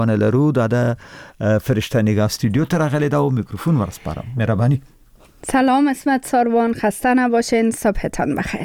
لرو داده فرشته نگاه استودیو ترغلی دا و میکروفون ورسپارم. مهربانی. سلام اسمت ساروان، خسته نباشین، صبحتان بخیر.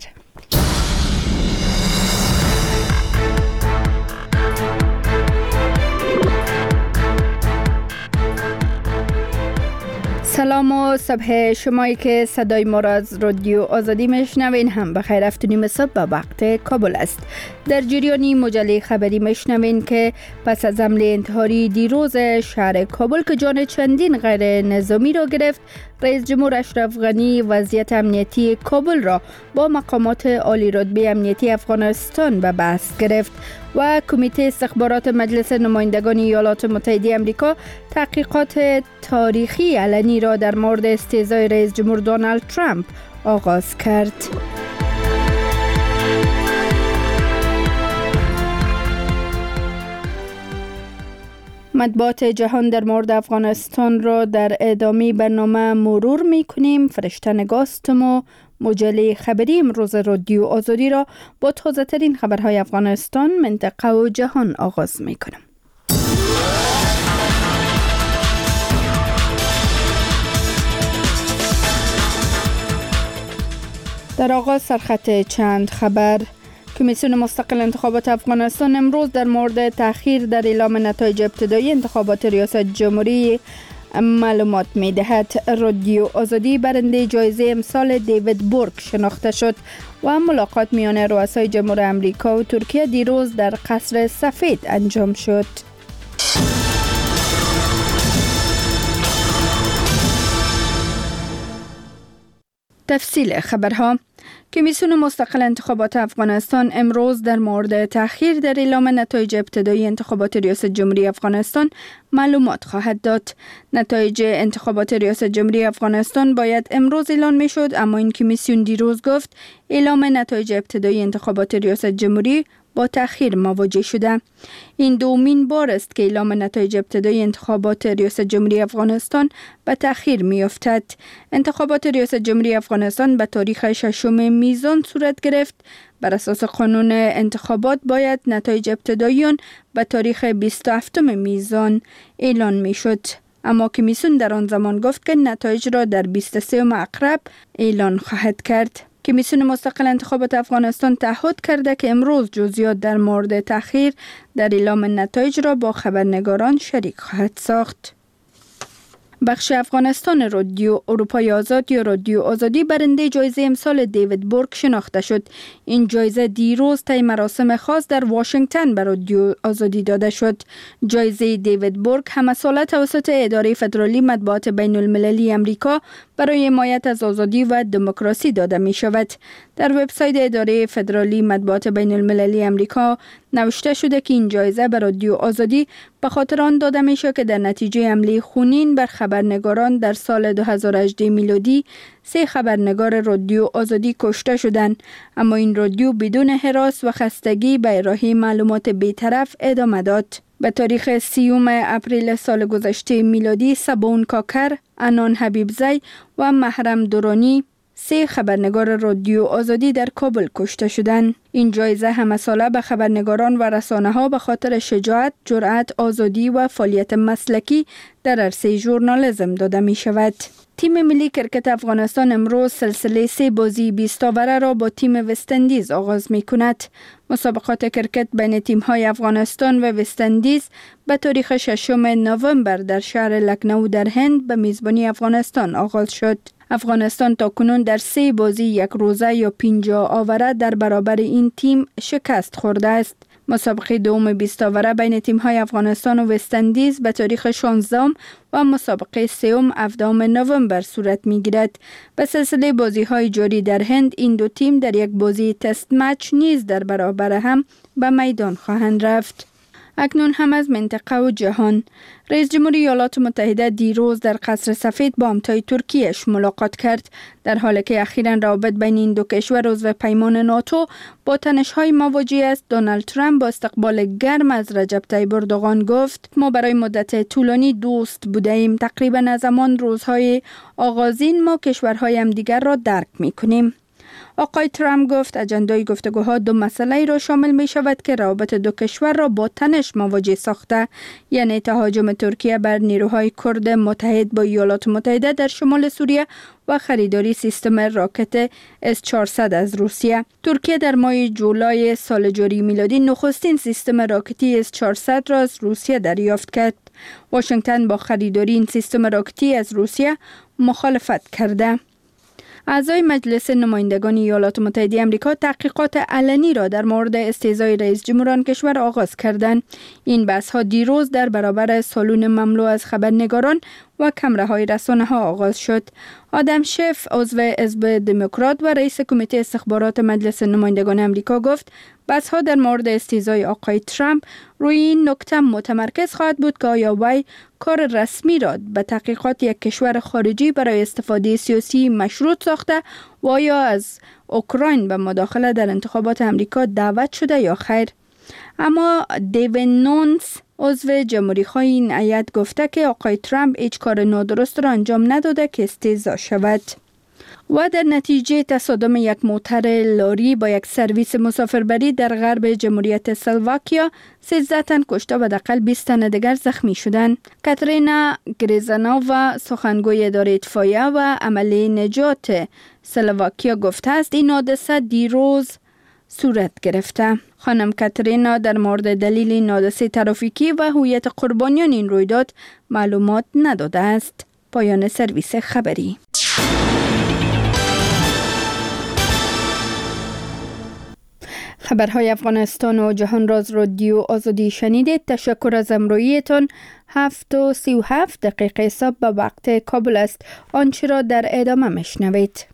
سلام و صبح شمایی که صدای ما را از رادیو آزادی میشنوین هم بخیر. 7:30 صبح به وقت کابل است. در جریانی مجله خبری میشنوین که پس از حمله انتحاری دیروز شهر کابل که جان چندین غیر نظامی را گرفت، رئیس جمهور اشرف غنی وضعیت امنیتی کابل را با مقامات عالی رتبه امنیتی افغانستان به بحث گرفت و کمیته استخبارات مجلس نمایندگان ایالات متحده آمریکا تحقیقات تاریخی علنی را در مورد استهزای رئیس جمهور دونالد ترامپ آغاز کرد. مطبوعات جهان در مورد افغانستان را در ادامه برنامه مرور می کنیم. فرشته نگاستم و مجله خبری امروز رادیو آزادی را با تازه ترین خبرهای افغانستان، منطقه و جهان آغاز می کنم. در آغاز سرخط چند خبر. کمیسیون مستقل انتخابات افغانستان امروز در مورد تأخیر در اعلام نتایج ابتدایی انتخابات ریاست جمهوری معلومات می دهد. رادیو آزادی برنده جایزه امسال دیوید بورگ شناخته شد و ملاقات میان رؤسای جمهور امریکا و ترکیه دیروز در قصر سفید انجام شد. تفصیل خبرها. کمیسیون مستقل انتخابات افغانستان امروز در مورد تأخیر در اعلام نتایج ابتدایی انتخابات ریاست جمهوری افغانستان معلومات خواهد داد. نتایج انتخابات ریاست جمهوری افغانستان باید امروز اعلان می شد، اما این کمیسیون دیروز گفت اعلام نتایج ابتدایی انتخابات ریاست جمهوری با تأخیر مواجه شده. این دومین بار است که اعلام نتایج ابتدایی انتخابات ریاست جمهوری افغانستان به تأخیر می‌افتد. انتخابات ریاست جمهوری افغانستان به تاریخ 6 میزان صورت گرفت. بر اساس قانون انتخابات باید نتایج ابتدایی آن به تاریخ 27 میزان اعلان می‌شد، اما کمیسیون در آن زمان گفت که نتایج را در 23 اکتبر اعلان خواهد کرد. کمیسیون مستقل انتخابات افغانستان تعهد کرده که امروز جزئیات در مورد تأخیر در اعلام نتایج را با خبرنگاران شریک خواهد ساخت. بخش افغانستان رادیو اروپای آزاد یا رادیو آزادی برنده جایزه امسال دیوید بورگ شناخته شد. این جایزه دیروز طی مراسم خاص در واشنگتن به رادیو آزادی داده شد. جایزه دیوید بورگ همساله توسط اداره فدرالی مطبوعات بین المللی امریکا برای حمایت از آزادی و دموکراسی داده می شود. در وبسایت اداره فدرالی مطبوعات بین المللی امریکا نوشته شده که این جایزه به رادیو آزادی به خاطر آن داده می شود که در نتیجه حمله خونین بر خبرنگاران در سال 2018 میلادی 3 خبرنگار رادیو آزادی کشته شدند، اما این رادیو بدون هراس و خستگی به ارائه معلومات بی‌طرف ادامه داد. به تاریخ 30 اپریل سال گذشته میلادی سبون کاکر، انان حبیبزی و محرم دورانی 3 خبرنگار رادیو آزادی در کابل کشته شدند. این جایزه همساله به خبرنگاران و رسانه‌ها به خاطر شجاعت، جرأت، آزادی و فعالیت مسلکی در عرصه ژورنالیسم داده می شود. تیم ملی کرکت افغانستان امروز سلسله 3 بازی 20 اوره را با تیم وست‌اندیز آغاز می کند. مسابقات کرکت بین تیم‌های افغانستان و وست‌اندیز به تاریخ 6 نوامبر در شهر لکنو در هند به میزبانی افغانستان آغاز شد. افغانستان تاکنون در 3 بازی 1 روزه یا 50 اوره در برابر این تیم شکست خورده است. مسابقه دوم 20 اوره بین تیم‌های افغانستان و وست‌اندیز به تاریخ 16 و مسابقه سوم 17 نوامبر صورت می‌گیرد. به سلسله بازی‌های جاری در هند این دو تیم در یک بازی تست مچ نیز در برابر هم به میدان خواهند رفت. اکنون هم از منطقه و جهان. رئیس جمهور ایالات متحده دیروز در قصر سفید با همتای ترکیه‌اش ملاقات کرد، در حالی که اخیراً روابط بین این دو کشور عضو پیمان ناتو با تنش‌های مواجه است. دونالد ترامپ با استقبال گرم از رجب طیب اردوغان گفت ما برای مدت طولانی دوست بودیم. تقریباً از همان روزهای آغازین ما کشورهای همدیگر را درک می‌کنیم. آقای ترامپ گفت اجندای گفتگوها دو مسئله را شامل می شود که روابط دو کشور را با تنش مواجه ساخته، یعنی تهاجم ترکیه بر نیروهای کرد متحد با ایالات متحده در شمال سوریه و خریداری سیستم راکت S-400 از روسیه. ترکیه در ماه جولای سال جاری میلادی نخستین سیستم راکتی S-400 را از روسیه دریافت کرد. واشنگتن با خریداری این سیستم راکتی از روسیه مخالفت کرده. اعضای مجلس نمایندگان ایالات متحده آمریکا تحقیقات علنی را در مورد استهزای رئیس جمهور آن کشور آغاز کردند. این بحث‌ها دیروز در برابر سالن مملو از خبرنگاران و کمره‌های رسانه‌ها آغاز شد. آدم شف، عضو حزب دموکرات و رئیس کمیته استخبارات مجلس نمایندگان آمریکا گفت بحث‌ها در مورد استهزای آقای ترامپ روی این نکته متمرکز خواهد بود که آیا وی کار رسمی را به تحقیقات یک کشور خارجی برای استفاده سیاسی مشروط ساخته و آیا از اوکراین به مداخله در انتخابات آمریکا دعوت شده یا خیر. اما دیوین نونس، عضو جمهوری‌خواه این هیئت، گفته که آقای ترامپ هیچ کار نادرست را انجام نداده که استهزا شود. و در نتیجه تصادم یک موتر لاری با یک سرویس مسافربری در غرب جمهوریت اسلواکیا 13 تن کشته و حداقل 20 تن دیگر زخمی شدند. کاترینا گریزانووا، سخنگوی اداره اطفائیه و عمله نجات اسلواکیا، گفته است این حادثه دیروز صورت گرفته. خانم کاترینا در مورد دلیل این حادثه ترافیکی و هویت قربانیان این رویداد معلومات نداده است. پایان سرویس خبری. خبرهای افغانستان و جهان راز رادیو آزادی شنیدید. تشکر از همراهیتان. 7:37 صبح به وقت کابل است. آنچه را در ادامه میشنوید.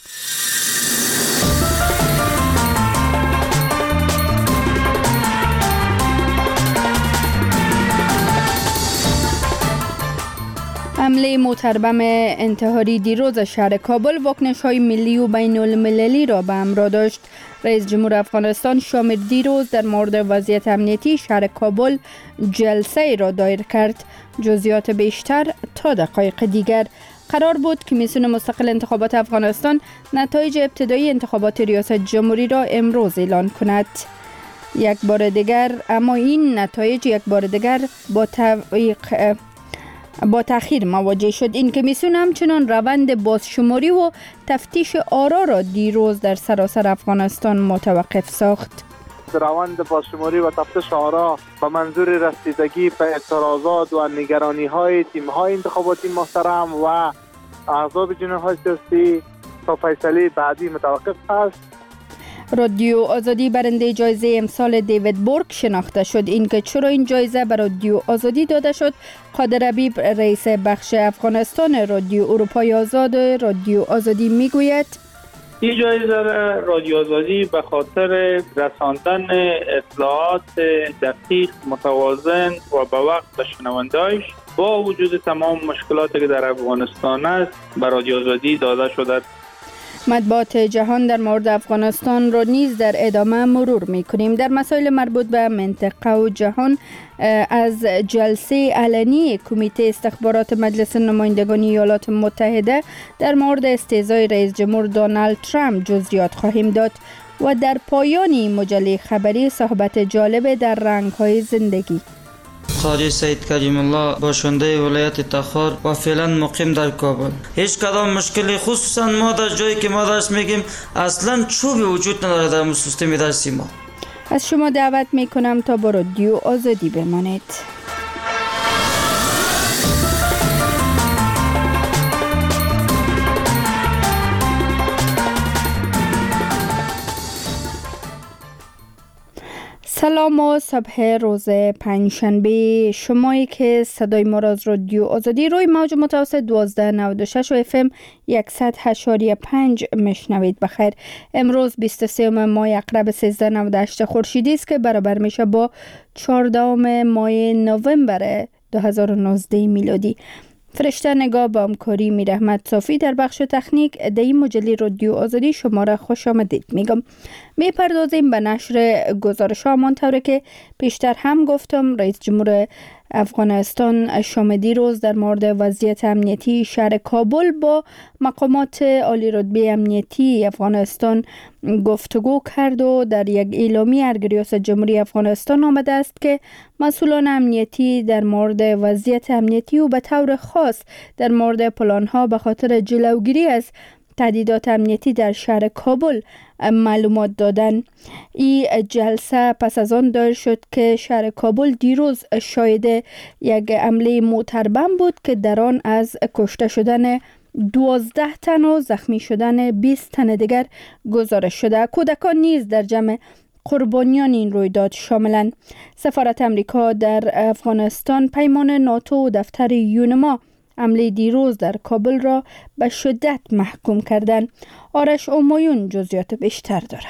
حمله موتربم انتحاری دیروز شهر کابل واکنش‌های ملی و بین المللی را به همراه داشت. رئیس جمهور افغانستان شامر دیروز در مورد وضعیت امنیتی شهر کابل جلسه را دایر کرد. جزئیات بیشتر تا دقایق دیگر. قرار بود کمیسیون مستقل انتخابات افغانستان نتایج ابتدایی انتخابات ریاست جمهوری را امروز اعلان کند. یک بار دیگر اما این نتایج یک بار دیگر با تأخیر مواجه شد. این کمیسیون همچنان روند بازشماری و تفتیش آرا را دیروز در سراسر افغانستان متوقف ساخت. روند بازشماری و تفتیش آرا به منظور رسیدگی به اعتراضات و نگرانی‌های تیم‌های انتخاباتی محترم و احزاب جناح‌های سیاسی تا فیصله بعدی متوقف است. رادیو آزادی برنده جایزه امسال دیوید بورک شناخته شد. اینکه چرا این جایزه به رادیو آزادی داده شد، قادر حبیب، رئیس بخش افغانستان رادیو اروپای آزاد رادیو آزادی میگوید این جایزه رادیو آزادی به خاطر رساندن اطلاعات دقیق، متوازن و به وقت به شنونده‌اش با وجود تمام مشکلاتی که در افغانستان است به رادیو آزادی داده شده. مطبوعات جهان در مورد افغانستان را نیز در ادامه مرور می‌کنیم. در مسائل مربوط به منطقه و جهان از جلسه علنی کمیته استخبارات مجلس نمایندگان ایالات متحده در مورد استهزای رئیس جمهور دونالد ترامپ جزئیات خواهیم داد و در پایان مجله خبری صحبت جالب در رنگ‌های زندگی. قاری سید کریم الله باشنده ولایت تخار و فعلا مقیم در کابل. هیچ کدام مشکلی، خصوصا ما در جایی که ما درس میگیم اصلا چوبی وجود نداره در سیستم درسی ما. از شما دعوت میکنم تا با رادیو آزادی بمانید. سلام و صبح روز پنجشنبه. شمایی که صدای ما را از رادیو آزادی روی موج متوسط 1296 و FM 100.5 میشنوید بخیر. امروز 23 ماه عقرب 1398 خورشیدی است که برابر میشه با 14 ماه نوامبر 2019 میلادی. فرشته نگاه با همکاری میرحمت صافی در بخش تکنیک در این مجله رادیو آزادی شما را خوش آمدید میگم. میپردازیم به نشر گزارش ها. همانطور که پیشتر هم گفتم رئیس جمهور افغانستان شام دیروز در مورد وضعیت امنیتی شهر کابل با مقامات عالی رتبه امنیتی افغانستان گفتگو کرد و در یک اعلامیه از ریاست جمهوری افغانستان آمده است که مسئولان امنیتی در مورد وضعیت امنیتی و به طور خاص در مورد پلان‌ها به خاطر جلوگیری از تهدیدات امنیتی در شهر کابل معلومات دادن. این جلسه پس از آن دایر شد که شهر کابل دیروز شاهد یک حمله موتربم بود که در آن از کشته شدن 12 تن و زخمی شدن 20 تن دیگر گزارش شده. کودکان نیز در جمع قربانیان این رویداد شاملند. سفارت امریکا در افغانستان، پیمان ناتو و دفتر یونما حمله دیروز در کابل را به شدت محکوم کردند. آرش اومایون جزئیات بیشتر داره.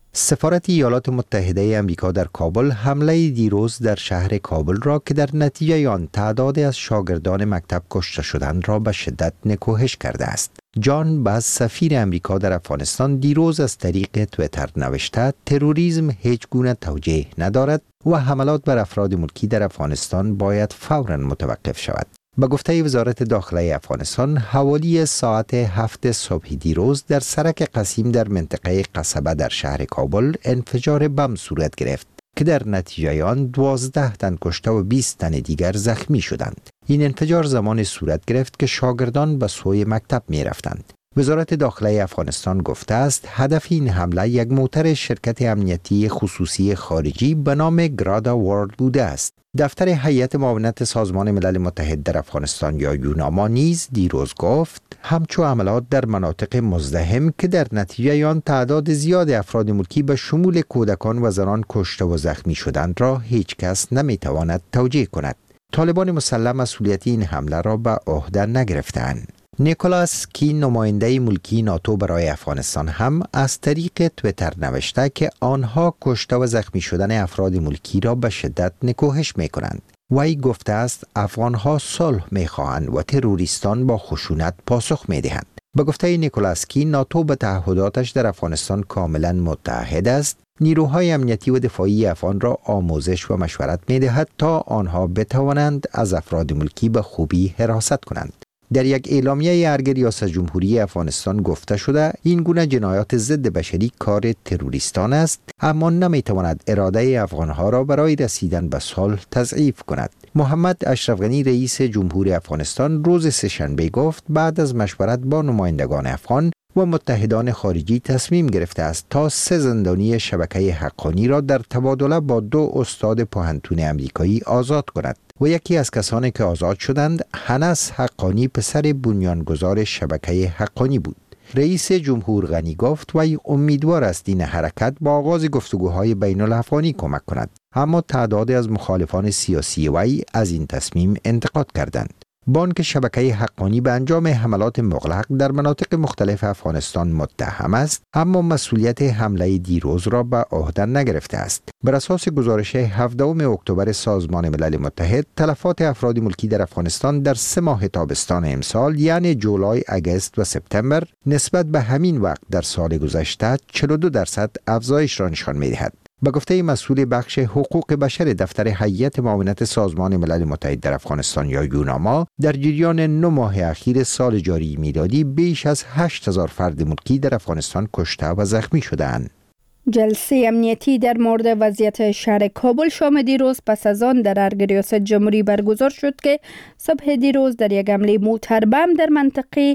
سفارت ایالات متحده آمریکا در کابل حمله دیروز در شهر کابل را که در نتیجه آن تعدادی از شاگردان مکتب کشته شدند را به شدت نکوهش کرده است. جان باز، سفیر آمریکا در افغانستان، دیروز از طریق توییتر نوشته تروریسم هیچ گونه توجیه ندارد و حملات بر افراد ملکی در افغانستان باید فوراً متوقف شود. به گفته وزارت داخله افغانستان، حوالی ساعت 7 صبح دیروز در سرک قسیم در منطقه قصبه در شهر کابل انفجار بم صورت گرفت که در نتیجه آن 12 تن کشته و 20 تن دیگر زخمی شدند. این انفجار زمان صورت گرفت که شاگردان به سوی مکتب می رفتند. وزارت داخله افغانستان گفته است هدف این حمله یک موتر شرکت امنیتی خصوصی خارجی به نام گرادا ورلد بوده است. دفتر هیئت معاونت سازمان ملل متحد در افغانستان یا یوناما نیز دیروز گفت همچون حملات در مناطق مزدحم که در نتیجه آن تعداد زیاد افراد ملکی به شمول کودکان و زنان کشته و زخمی شدند را هیچ کس نمیتواند توجیه کند. طالبان مسلح مسئولیت این حمله را به عهده نگرفتند. نیکولاس کی، نماینده ملکی ناتو برای افغانستان، هم از طریق توییتر نوشته که آنها کشته و زخمی شدن افراد ملکی را به شدت نکوهش می کنند. وی گفته است افغانها صلح می خواهند و تروریستان با خشونت پاسخ می دهند. به گفته نیکولاس کی، ناتو به تعهداتش در افغانستان کاملا متحد است. نیروهای امنیتی و دفاعی افغان را آموزش و مشورت می دهد تا آنها بتوانند از افراد ملکی به خوبی حراست کنند. در یک اعلامیه ارگ ریاست جمهوری افغانستان گفته شده این گونه جنایات ضد بشری کار تروریستان است، اما نمیتواند اراده افغانها را برای رسیدن به صلح تضعیف کند. محمد اشرف غنی، رئیس جمهور افغانستان، روز سه‌شنبه گفت بعد از مشورت با نمایندگان افغان و متحدان خارجی تصمیم گرفته است تا 3 زندانی شبکه حقانی را در تبادله با 2 استاد پوهنتون آمریکایی آزاد کند و یکی از کسانی که آزاد شدند هنس حقانی، پسر بنیانگذار شبکه حقانی بود. رئیس جمهور غنی گفت وی امیدوار است این حرکت با آغاز گفتگوهای بین الافغانی کمک کند، اما تعدادی از مخالفان سیاسی وی از این تصمیم انتقاد کردند. بانک شبکه حقانی به انجام حملات مغلق در مناطق مختلف افغانستان متهم است، اما مسئولیت حمله دیروز را به عهده نگرفته است. بر اساس گزارش 17 اکتبر سازمان ملل متحد، تلفات افراد ملکی در افغانستان در 3 ماه تابستان امسال، یعنی جولای، اگست و سپتامبر، نسبت به همین وقت در سال گذشته 42% افزایش را نشان می‌دهد. به گفته مسئول بخش حقوق بشر دفتر هیئت معاونت سازمان ملل متحد در افغانستان یا یوناما، در جریان 9 ماه اخیر سال جاری میلادی بیش از 8000 فرد ملکی در افغانستان کشته و زخمی شدند. جلسه امنیتی در مورد وضعیت شهر کابل شام دیروز پس از آن در ارگ ریاست جمهوری برگزار شد که صبح دیروز در یک حمله موتربم در منطقه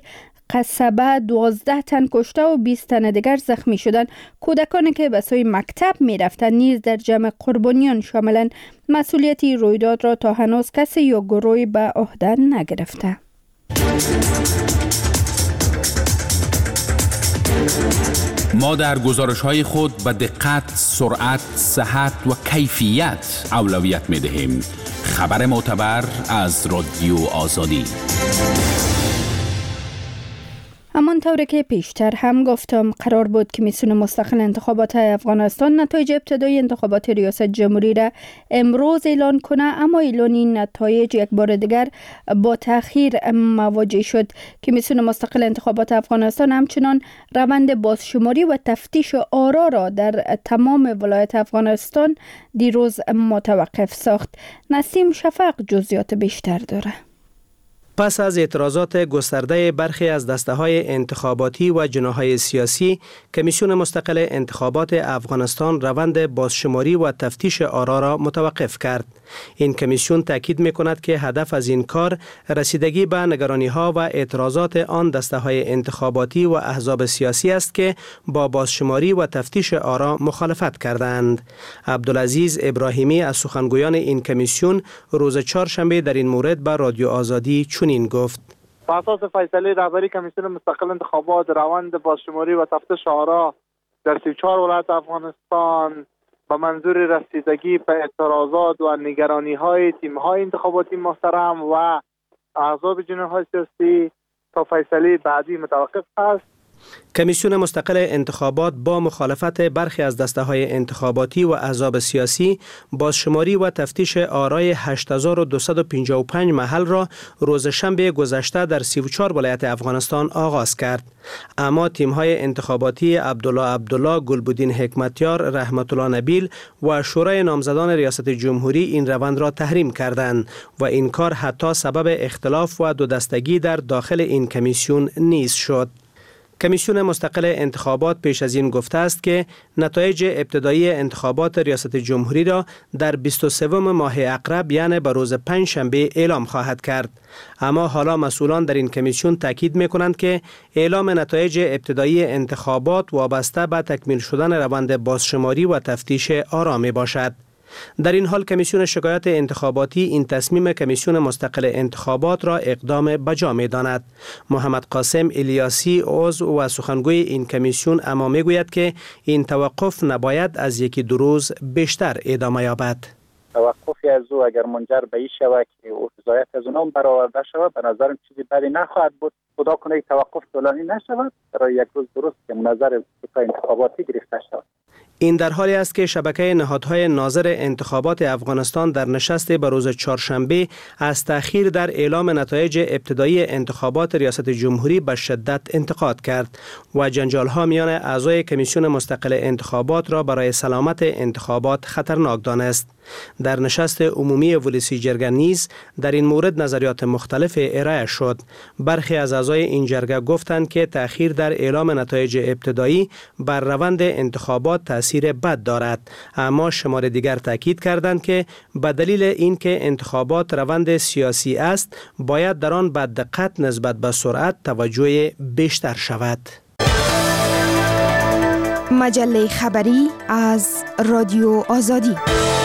قصبه 12 تن کشته و 20 تن دیگر زخمی شدند. کودکانی که به سوی مکتب می رفتند نیز در جمع قربانیان شاملند. مسئولیتی رویداد را تا هنوز کسی یا گروهی به عهده نگرفته. ما در گزارش‌های خود به دقت، سرعت، صحت و کیفیت اولویت می‌دهیم. خبر معتبر از رادیو آزادی. همانطور که پیشتر هم گفتم قرار بود کمیسیون مستقل انتخابات افغانستان نتایج ابتدایی انتخابات ریاست جمهوری را امروز اعلان کنه، اما اعلان این نتایج یک بار دیگر با تأخیر مواجه شد. کمیسیون مستقل انتخابات افغانستان همچنان روند بازشماری و تفتیش آرا را در تمام ولایت افغانستان دیروز متوقف ساخت. نسیم شفق جزئیات بیشتر داره. پس از اعتراضات گسترده برخی از دسته‌های انتخاباتی و جناح‌های سیاسی، کمیسیون مستقل انتخابات افغانستان روند بازشماری و تفتیش آرا را متوقف کرد. این کمیسیون تاکید می‌کند که هدف از این کار رسیدگی به نگرانی‌ها و اعتراضات آن دسته‌های انتخاباتی و احزاب سیاسی است که با بازشماری و تفتیش آرا مخالفت کردند. عبدالعزیز ابراهیمی از سخنگویان این کمیسیون روز چهارشنبه در این مورد به رادیو آزادی چنین گفت: بر اساس فیصله رهبری کمیسیون مستقل انتخابات، روند بازشماری و تفتیش آرا در 34 ولایت افغانستان به منظور رسیدگی به اعتراضات و نگرانی‌های تیم‌های انتخاباتی محترم و احزاب جناح‌های سیاسی تا فیصله بعدی متوقف است. کمیسیون مستقل انتخابات با مخالفت برخی از دسته‌های انتخاباتی و احزاب سیاسی بازشماری و تفتیش آرای 8255 محل را روز شنبه گذشته در 34 ولایت افغانستان آغاز کرد. اما تیم‌های انتخاباتی عبدالله، گلبدین حکمتیار، رحمت الله نبیل و شورای نامزدان ریاست جمهوری این روند را تحریم کردند و این کار حتی سبب اختلاف و دو دستگی در داخل این کمیسیون نیز شد. کمیسیون مستقل انتخابات پیش از این گفته است که نتایج ابتدایی انتخابات ریاست جمهوری را در 23 ماه اقرب یعنی به روز پنجشنبه اعلام خواهد کرد. اما حالا مسئولان در این کمیسیون تاکید می‌کنند که اعلام نتایج ابتدایی انتخابات وابسته به تکمیل شدن روند بازشماری و تفتیش آرا میباشد. در این حال کمیسیون شکایات انتخاباتی این تصمیم کمیسیون مستقل انتخابات را اقدام بجا می‌داند. محمد قاسم الیاسی عضو و سخنگوی این کمیسیون اما می‌گوید که این توقف نباید از یکی دو روز بیشتر ادامه یابد. توقفی از او اگر منجر به این شود که رضایت از اونها برآورده شود، به نظرم چیزی بدی نخواهد بود. خدا کنه توقف طولانی نشود، برای یک روز درست که نظر انتخاباتی گرفته شود. این در حالی است که شبکه نهادهای ناظر انتخابات افغانستان در نشست به روز چهارشنبه از تأخیر در اعلام نتایج ابتدایی انتخابات ریاست جمهوری به شدت انتقاد کرد و جنجال‌ها میان اعضای کمیسیون مستقل انتخابات را برای سلامت انتخابات خطرناک دانست. در نشست عمومی ولسی جرگه نیز در این مورد نظریات مختلف ارائه شد. برخی از اعضای این جرگه گفتند که تأخیر در اعلام نتایج ابتدایی بر روند انتخابات تأثیر بد دارد، اما شمار دیگر تاکید کردند که به دلیل اینکه انتخابات روند سیاسی است، باید در آن با دقت نسبت به سرعت توجه بیشتر شود. مجله خبری از رادیو آزادی.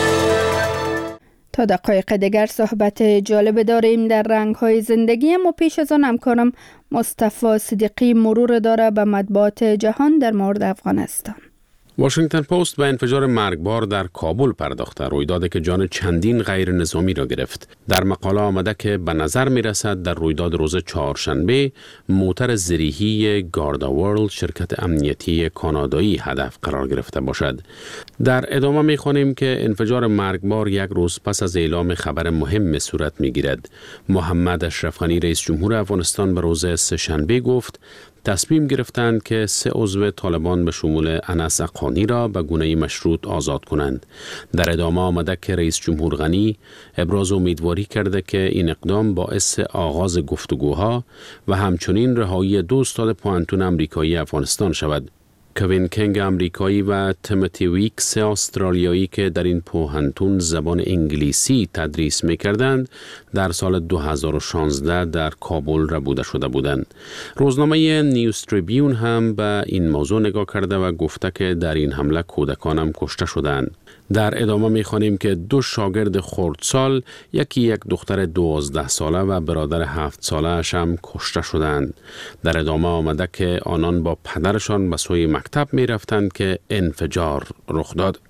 تا دقایق دیگر صحبت جالب داریم در رنگ‌های زندگی، اما پیش از آن همکارم مصطفی صدیقی مرور داره به مطبوعات جهان در مورد افغانستان. واشنگتن پست به انفجار مرگبار در کابل پرداخته، رویدادی که جان چندین غیر نظامی را گرفت. در مقاله آمده که به نظر می رسد در رویداد روز چهارشنبه موتر زرهی گاردا ورلد، شرکت امنیتی کانادایی، هدف قرار گرفته باشد. در ادامه می خوانیم که انفجار مرگبار یک روز پس از اعلام خبر مهم صورت می گیرد. محمد اشرف غنی رئیس جمهور افغانستان به روز سه‌شنبه گفت تصمیم گرفتند که 3 عضو طالبان به شمول انس اقانی را به گونه مشروط آزاد کنند. در ادامه آمده که رئیس جمهور غنی ابراز امیدواری کرده که این اقدام باعث آغاز گفتگوها و همچنین رهایی 2 استاد پوهنتون امریکایی افغانستان شود. کوین کنگ امریکایی و تیموتی ویکس استرالیایی که در این پوهنتون زبان انگلیسی تدریس می‌کردند، در سال 2016 در کابل ربوده شده بودند. روزنامه نیوز تریبیون هم به این موضوع نگاه کرده و گفته که در این حمله کودکان هم کشته شدند. در ادامه می‌خوانیم که 2 شاگرد خردسال، یکی یک دختر 12 ساله و برادر 7 ساله اش هم کشته شدند. در ادامه آمده که آنان با پدرشان به سوی مکتب می رفتند که انفجار رخ داد.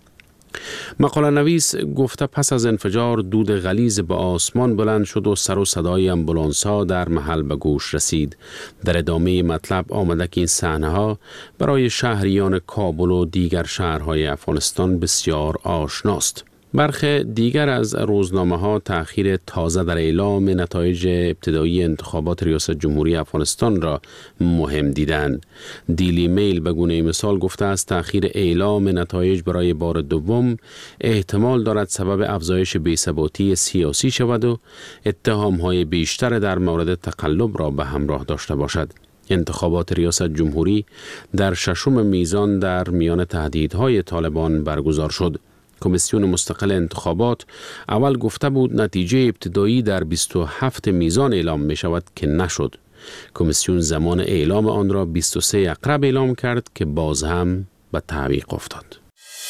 مقاله نویس گفته پس از انفجار دود غلیظ به آسمان بلند شد و سر و صدای امبولانس‌ها در محل به گوش رسید. در ادامه مطلب آمده که این صحنه‌ها برای شهریان کابل و دیگر شهرهای افغانستان بسیار آشناست. برخی دیگر از روزنامه‌ها تأخیر تازه در اعلام نتایج ابتدایی انتخابات ریاست جمهوری افغانستان را مهم دیدند. دیلی میل به گونه مثال گفته است تأخیر اعلام نتایج برای بار دوم احتمال دارد سبب افزایش بی‌ثباتی سیاسی شود و اتهام‌های بیشتر در مورد تقلب را به همراه داشته باشد. انتخابات ریاست جمهوری در ششم میزان در میان تهدیدهای طالبان برگزار شد. کمیسیون مستقل انتخابات اول گفته بود نتیجه ابتدایی در 27 میزان اعلام می شود که نشد. کمیسیون زمان اعلام آن را 23 اقرب اعلام کرد که باز هم به تعویق افتاد.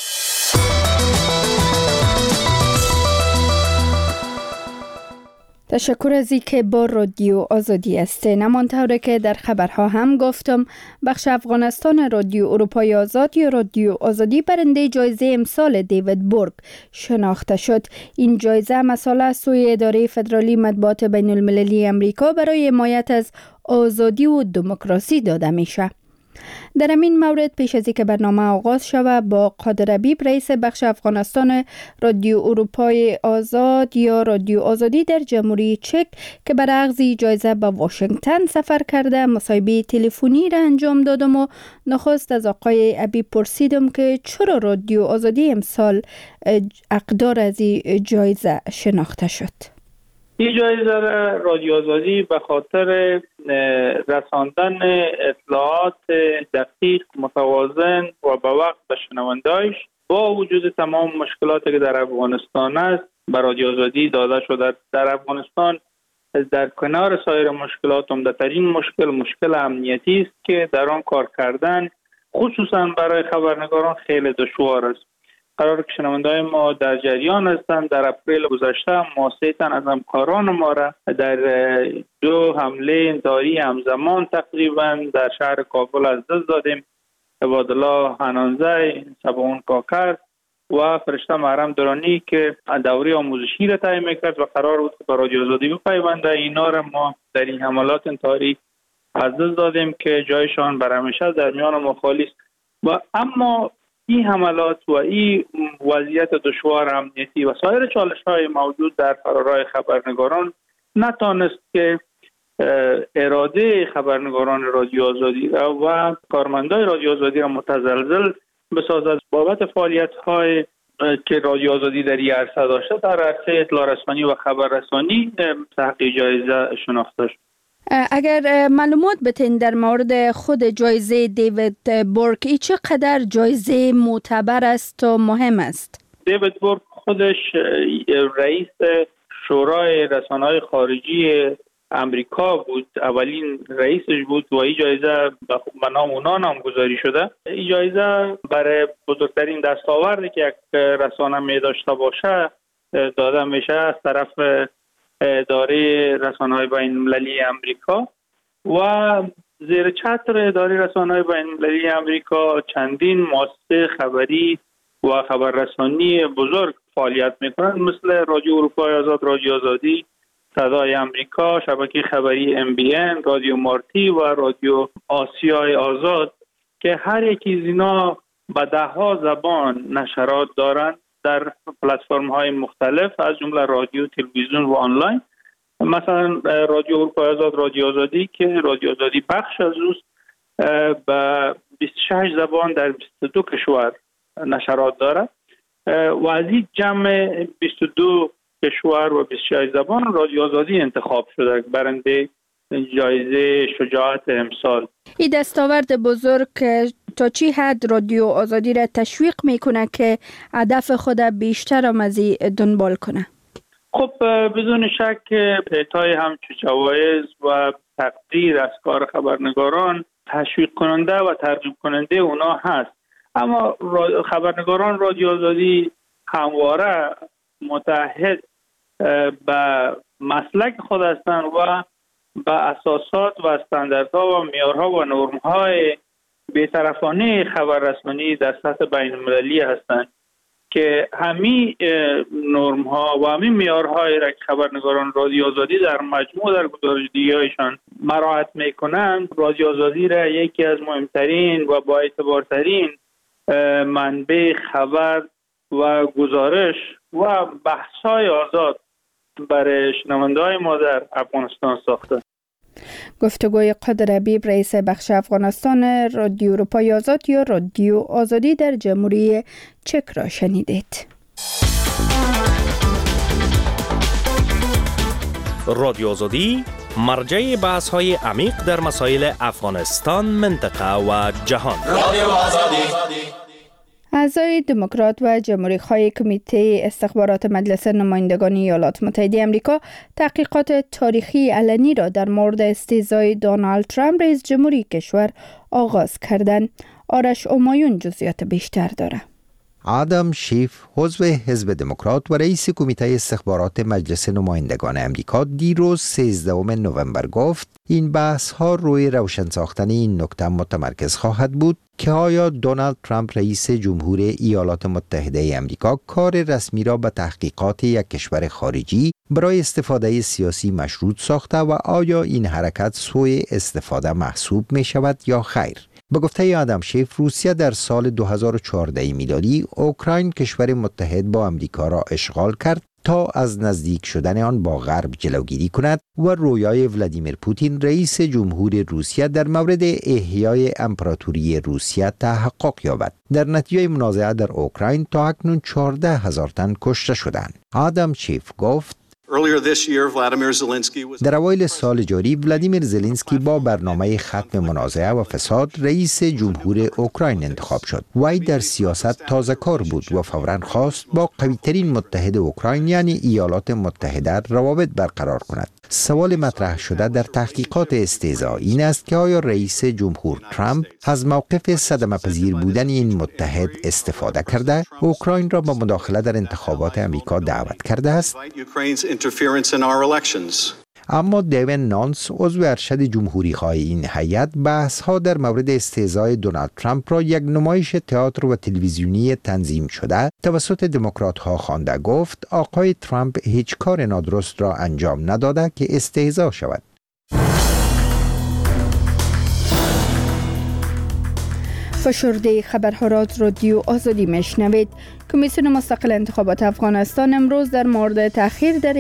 تشکر از اینکه با رادیو آزادی هستین. همانطوری که در خبرها هم گفتم، بخش افغانستان رادیو اروپای آزاد یا رادیو آزادی برنده جایزه امسال دیوید بورگ شناخته شد. این جایزه مسئله از سوی اداره فدرالی مطبوعات بین المللی امریکا برای حمایت از آزادی و دموکراسی داده میشه. در این مورد پیش از اینکه برنامه آغاز شود با قادر حبیب رئیس بخش افغانستان رادیو اروپای آزاد یا رادیو آزادی در جمهوری چک که برای اخذ جایزه به واشنگتن سفر کرده مصاحبه تلفنی را انجام دادم و نخست از آقای حبیب پرسیدم که چرا رادیو آزادی امسال حقدار از این جایزه شناخته شد. این جایزه رادیو آزادی به خاطر رساندن اطلاعات دقیق، متوازن و به وقت به شنونده‌اش با وجود تمام مشکلاتی که در افغانستان است به رادیو آزادی داده شده. در افغانستان در کنار سایر مشکلات عمده‌ترین مشکل امنیتی است که در آن کار کردن خصوصا برای خبرنگاران خیلی دشوار است. قرار که شنونده‌های ما در جریان هستند. در اپریل گذشته ما 3 تن از همکاران ما را در 2 حمله انتحاری همزمان تقریبا در شهر کابل از دست دادیم. عبادالله حنانزی، سباون کاکر و فرشته محرم درانی که دوره آموزشی را طی می‌کرد و قرار بود که به رادیو آزادی بپیونده. اینا را ما در این حملات انتحاری از دست دادیم که جایشان بر همیشه در میان ما خالی است. و اما این حملات و این وضعیت دشوار امنیتی و سایر چالش‌های موجود در فرارای خبرنگاران نتانست که اراده خبرنگاران رادیو آزادی و کارمندان رادیو آزادی را متزلزل بسازد. بابت فعالیت‌های که رادیو آزادی در این عرصه داشته در عرصه اطلاع رسانی و خبررسانی تحقیق جایزه شناخته شد. اگر معلومات بتین در مورد خود جایزه دیوید بورگ ای چقدر جایزه معتبر است و مهم است؟ دیوید بورگ خودش رئیس شورای رسانه‌های خارجی امریکا بود، اولین رئیسش بود و این جایزه به نام اونا نامگذاری شده. این جایزه برای بزرگترین دستاوردی که یک رسانه می داشته باشه داده میشه از طرف اداره رسانه‌های بین‌المللی امریکا و زیر چتر اداره رسانه‌های بین‌المللی امریکا چندین مؤسسه خبری و خبررسانی بزرگ فعالیت می‌کنند مثل رادیو اروپای آزاد، رادیو آزادی، صدای امریکا، شبکه خبری MBN، رادیو مارتی و رادیو آسیای آزاد که هر یکی از اینا به 10 زبان نشرات دارند در پلتفرم‌های مختلف از جمله رادیو، تلویزیون و آنلاین. مثلا رادیو اروپای آزاد، رادیو آزادی که رادیو آزادی بخش از اوست به 26 زبان در 22 کشور نشرات دارد و از این جمع 22 کشور و 26 زبان رادیو آزادی انتخاب شده برنده جایزه شجاعت امسال. این دستاورد بزرگ تا چی حد رادیو آزادی را تشویق میکنه که هدف خود بیشتر از دنبال کنه؟ خب بدون شک اعطای همچون جوایز و تقدیر از کار خبرنگاران تشویق کننده و ترغیب کننده اونا هست، اما خبرنگاران رادیو آزادی همواره متحد به مسلک خود هستند و به اساسات و استانداردها و معیارها و نرم‌های بی‌طرفانه خبررسانی در سطح بین‌المللی هستند. که همین نرم ها و همین معیارهایی را که خبرنگاران رادیو آزادی در مجموع در گزارش دیگه‌هایشان مراعات میکنند، رادیو آزادی را یکی از مهمترین و با اعتبارترین منبع خبر و گزارش و بحث‌های آزاد برای شنونده‌های ما در افغانستان ساخته. گفتگوی قادر حبیب رئیس بخش افغانستان رادیو اروپای آزاد یا رادیو آزادی در جمهوری چک را شنیدید. رادیو آزادی مرجع بحث‌های عمیق در مسائل افغانستان، منطقه و جهان. رادیو آزادی. اعضای دموکرات و جمهوری‌خواه کمیته استخبارات مجلس نمایندگان ایالات متحده آمریکا تحقیقات تاریخی علنی را در مورد استهزای دونالد ترامپ رئیس جمهوری کشور آغاز کردند. آرش امایون جزئیات بیشتر دارد. آدم شیف، عضو حزب دموکرات و رئیس کمیته استخبارات مجلس نمایندگان امریکا، دیروز 13 نوامبر گفت این بحث ها روی روشن ساختن این نکته متمرکز خواهد بود که آیا دونالد ترامپ رئیس جمهور ایالات متحده امریکا کار رسمی را به تحقیقات یک کشور خارجی برای استفاده سیاسی مشروط ساخته و آیا این حرکت سوء استفاده محسوب می شود یا خیر. به گفته آدم شیف، روسیه در سال 2014 میلادی اوکراین کشور متحد با امریکا را اشغال کرد تا از نزدیک شدن آن با غرب جلوگیری کند و رویای ولادیمیر پوتین رئیس جمهور روسیه در مورد احیای امپراتوری روسیه تحقق یابد. در نتیجه منازعه در اوکراین تا اکنون 14,000 تن کشته شدند. آدم شیف گفت در اوایل سال جاری ولادیمیر زلنسکی با برنامه ختم منازعه و فساد رئیس جمهور اوکراین انتخاب شد. وی در سیاست تازه کار بود و فوراً خواست با قوی‌ترین متحد اوکراین یعنی ایالات متحده روابط برقرار کند. سوال مطرح شده در تحقیقات استهزا این است که آیا رئیس جمهور ترامپ از موقف صدمه‌پذیر بودن این متحد استفاده کرده؟ اوکراین را به مداخله در انتخابات امریکا دعوت کرده است؟ اما دیوین نانس، عضو ارشد جمهوری خواه این هیئت، بحث ها در مورد استهزای دونالد ترامپ را یک نمایش تئاتر و تلویزیونی تنظیم شده توسط دموکرات ها خوانده. گفت آقای ترامپ هیچ کار نادرست را انجام نداده که استهزا شود. فشرده خبرها را از رادیو آزادی میشنوید. کمیسیون مستقل انتخابات افغانستان امروز در مورد تأخیر در